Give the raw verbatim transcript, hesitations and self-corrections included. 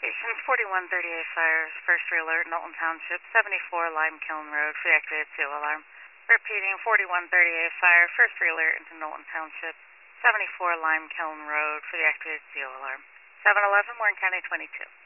Station forty-one thirty-eight Fires, first alert, Knowlton Township, seventy-four Lime Kiln Road for the activated seal alarm. Repeating, forty-one thirty-eight Fire, first alert into Knowlton Township, seventy-four Lime Kiln Road for the activated seal alarm. seven eleven, Warren County twenty-two.